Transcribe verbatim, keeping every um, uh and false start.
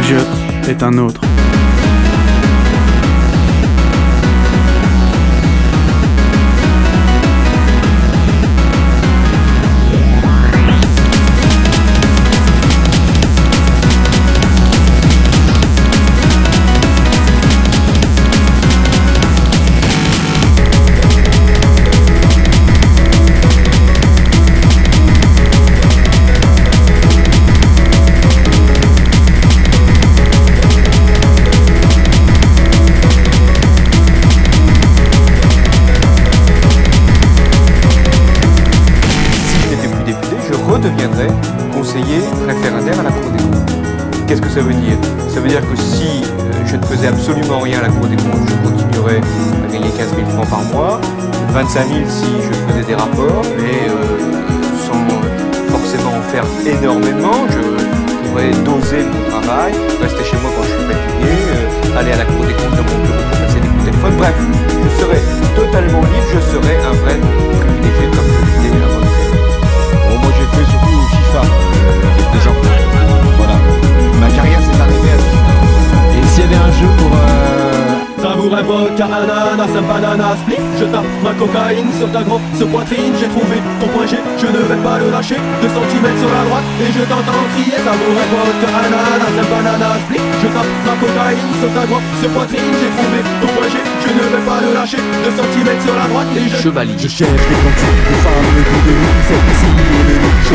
Je est un autre. Redeviendrai conseiller référendaire à la Cour des comptes. Qu'est-ce que ça veut dire? Ça veut dire que si euh, je ne faisais absolument rien à la Cour des comptes, je continuerais à gagner quinze mille francs par mois, vingt-cinq mille si je faisais des rapports, mais euh, sans forcément en faire énormément. Je pourrais doser mon travail, rester chez moi quand je suis fatigué, euh, aller à la Cour des comptes dans mon bureau pour passer des coups de téléphone. Bref, je serais totalement libre, je serais un vrai privilégié comme je l'étais à votre époque. Bon, moi j'ai fait surtout au FIFA euh, avec des gens. Voilà. Ma carrière s'est arrêtée à FIFA. Et s'il y avait un jeu pour euh... Savourer vodka, ananas, un banana split. Je tape ma cocaïne sur ta grosse poitrine. J'ai trouvé ton point G, je ne vais pas le lâcher. Deux centimètres sur la droite et je t'entends crier. Savourer vodka, ananas, un banana split. Je tape ma cocaïne sur ta grosse poitrine. J'ai trouvé ton point G, je ne vais pas le lâcher. Deux centimètres sur la droite et je... Chevalier. Je cherche des grands trucs, des femmes, des coups de nuit, celle-ci et le lit.